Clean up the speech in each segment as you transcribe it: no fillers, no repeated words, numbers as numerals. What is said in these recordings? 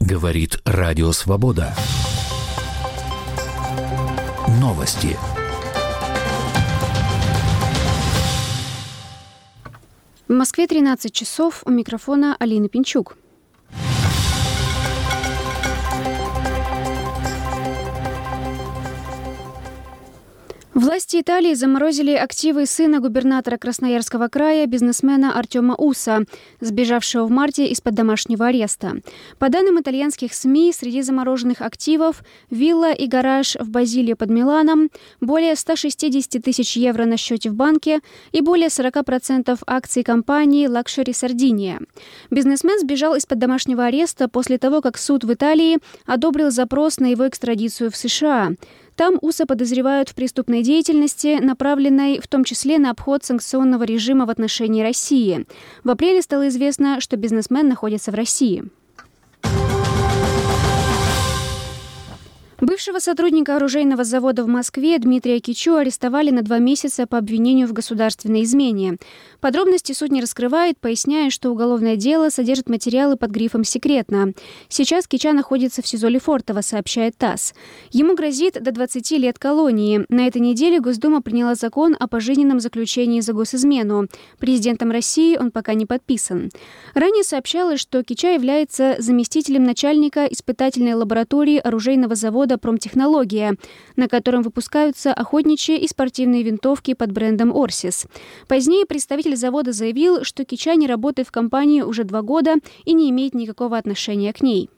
Говорит Радио Свобода. Новости. В Москве 13 часов. У микрофона Алина Пинчук. Власти Италии заморозили активы сына губернатора Красноярского края, бизнесмена Артема Уса, сбежавшего в марте из-под домашнего ареста. По данным итальянских СМИ, среди замороженных активов вилла и гараж в Базилио под Миланом, более 160 тысяч евро на счете в банке и более 40% акций компании Luxury Sardinia. Бизнесмен сбежал из-под домашнего ареста после того, как суд в Италии одобрил запрос на его экстрадицию в США. Там Уса подозревают в преступной деятельности, направленной в том числе на обход санкционного режима в отношении России. В апреле стало известно, что бизнесмен находится в России. Бывшего сотрудника оружейного завода в Москве Дмитрия Кичу арестовали на 2 месяца по обвинению в государственной измене. Подробности суд не раскрывает, поясняя, что уголовное дело содержит материалы под грифом «секретно». Сейчас Кича находится в СИЗО Лефортово, сообщает ТАСС. Ему грозит до 20 лет колонии. На этой неделе Госдума приняла закон о пожизненном заключении за госизмену. Президентом России он пока не подписан. Ранее сообщалось, что Кича является заместителем начальника испытательной лаборатории оружейного завода «Промтехнология», на котором выпускаются охотничьи и спортивные винтовки под брендом «Орсис». Позднее представитель завода заявил, что Кича не работает в компании уже 2 года и не имеет никакого отношения к ней.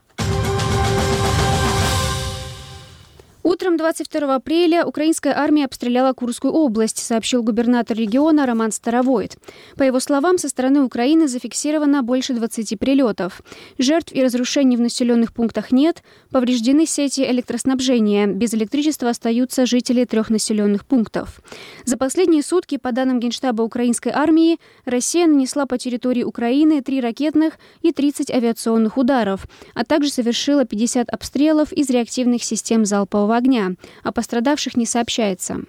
Утром 22 апреля украинская армия обстреляла Курскую область, сообщил губернатор региона Роман Старовойт. По его словам, со стороны Украины зафиксировано больше 20 прилетов. Жертв и разрушений в населенных пунктах нет, повреждены сети электроснабжения. Без электричества остаются жители 3 населенных пунктов. За последние сутки, по данным Генштаба украинской армии, Россия нанесла по территории Украины 3 ракетных и 30 авиационных ударов, а также совершила 50 обстрелов из реактивных систем залпового огня. О пострадавших не сообщается.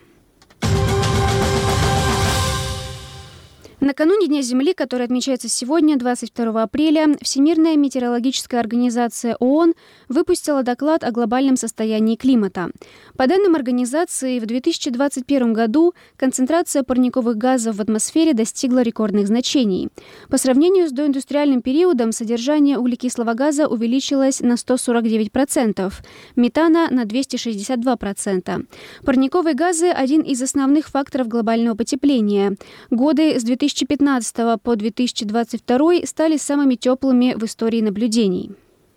Накануне Дня Земли, который отмечается сегодня, 22 апреля, Всемирная метеорологическая организация ООН выпустила доклад о глобальном состоянии климата. По данным организации, в 2021 году концентрация парниковых газов в атмосфере достигла рекордных значений. По сравнению с доиндустриальным периодом содержание углекислого газа увеличилось на 149%, метана на 262%. Парниковые газы – один из основных факторов глобального потепления. Годы с 2015 по 2022 стали самыми теплыми в истории наблюдений.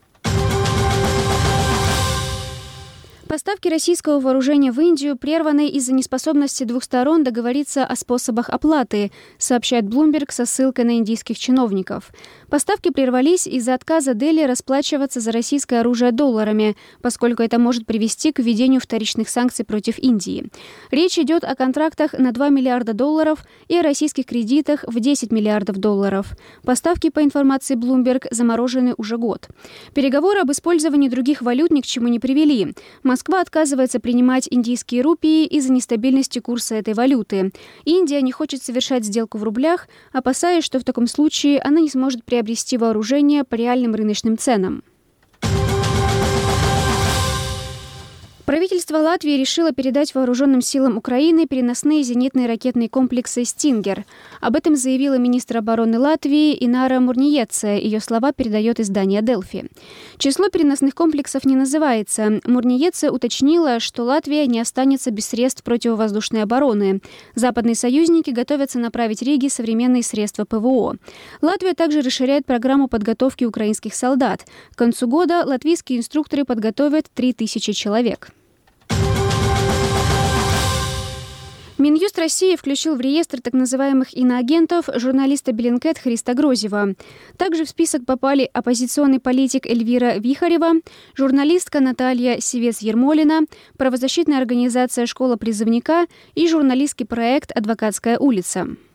Поставки российского вооружения в Индию прерваны из-за неспособности 2 сторон договориться о способах оплаты, сообщает Bloomberg со ссылкой на индийских чиновников. Поставки прервались из-за отказа Дели расплачиваться за российское оружие долларами, поскольку это может привести к введению вторичных санкций против Индии. Речь идет о контрактах на $2 миллиарда и о российских кредитах в $10 миллиардов. Поставки, по информации Bloomberg, заморожены уже год. Переговоры об использовании других валют ни к чему не привели. Москва отказывается принимать индийские рупии из-за нестабильности курса этой валюты. Индия не хочет совершать сделку в рублях, опасаясь, что в таком случае она не сможет приобрести вооружение по реальным рыночным ценам. Правительство Латвии решило передать вооруженным силам Украины переносные зенитные ракетные комплексы «Стингер». Об этом заявила министр обороны Латвии Инара Мурниеце. Ее слова передает издание «Делфи». Число переносных комплексов не называется. Мурниеце уточнила, что Латвия не останется без средств противовоздушной обороны. Западные союзники готовятся направить Риге современные средства ПВО. Латвия также расширяет программу подготовки украинских солдат. К концу года латвийские инструкторы подготовят 3000 человек. Минюст России включил в реестр так называемых иноагентов журналиста Bellingcat Христа Грозева. Также в список попали оппозиционный политик Эльвира Вихарева, журналистка Наталья Севец-Ермолина, правозащитная организация «Школа призывника» и журналистский проект «Адвокатская улица».